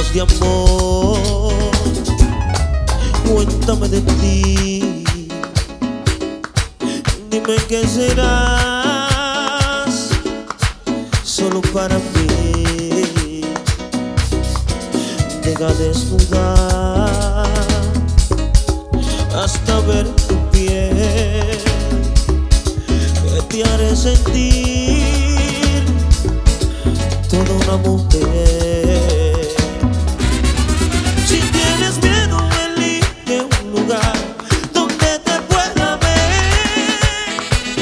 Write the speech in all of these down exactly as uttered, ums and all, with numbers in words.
hablemos de amor, cuéntame de ti. Dime que serás solo para mí. Deja desnudar hasta ver tu piel, que te haré sentir toda una mujer. Si tienes miedo, elige un lugar donde te pueda ver,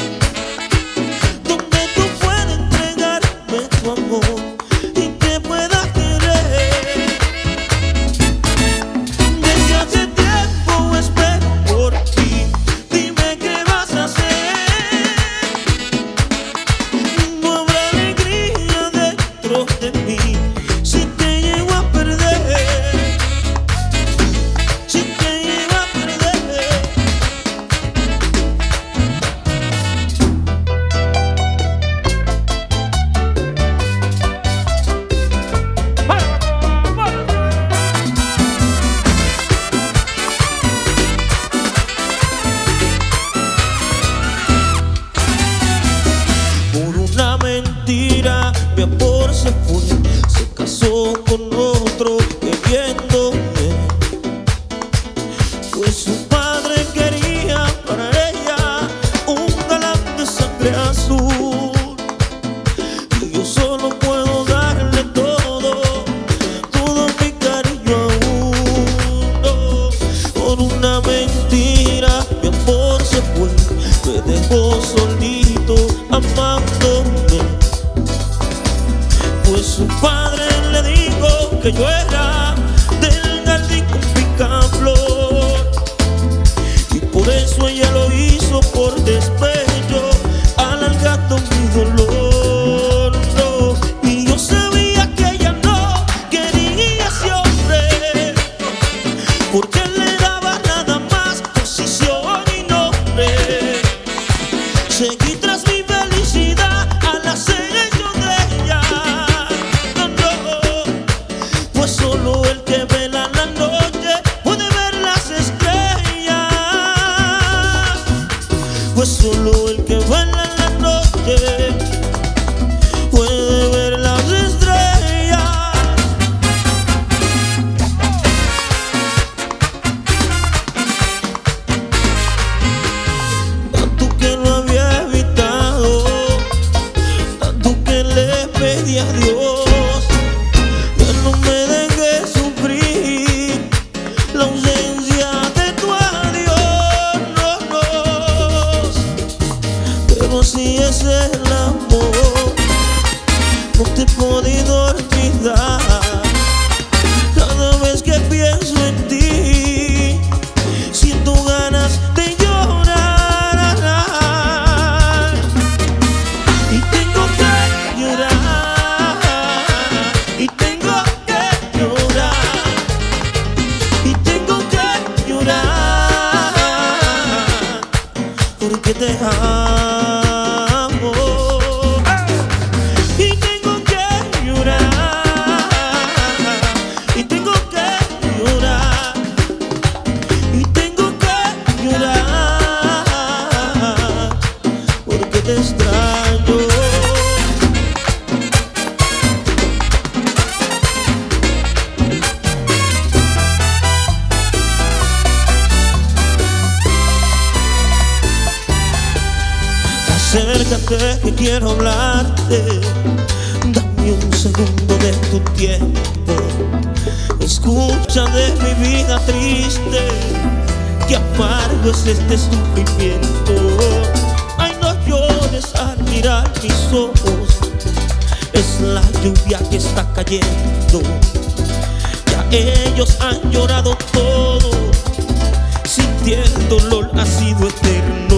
donde tú puedas entregarme tu amor y te pueda querer. Desde hace tiempo espero por ti. Dime qué vas a hacer. No habrá alegría dentro de mí si te llego a perder, si te llego a perder. Por una mentira mi amor se fue, se casó con otro queriéndome, pues su padre quería para ella un galán de sangre azul. Y yo solo puedo darle todo, todo mi cariño a uno. Por una mentira mi amor se fue, me dejó solito amándome, pues su padre le dijo que yo era del jardín con picaflor, y por eso ella lo hizo por despecho, alargando mi dolor. No, y yo sabía que ella no quería ese hombre, porque él le daba nada más posición y nombre. Seguí tras mi felicidad al acecho de ella. No, no, pues solo el que vela la noche puede ver las estrellas. Pues solo el que vela la noche puede ver las estrellas. Tanto que lo había evitado, tanto que le pedí a Dios que no me deje sufrir la ausencia de tu adiós. No, no, pero si es el amor, no te he podido olvidar. Cada vez que pienso en ti, siento ganas de llorar, y tengo que llorar, y tengo que llorar, y tengo que llorar, porque te amo. Y tengo que llorar, y tengo que llorar, y tengo que llorar, porque te extraño. Acércate que quiero hablarte, dame un segundo de tu tiempo. Escucha de mi vida triste, que amargo es este sufrimiento. Ay, no llores al mirar mis ojos, es la lluvia que está cayendo. Ya ellos han llorado todo, sintiendo el dolor ha sido eterno.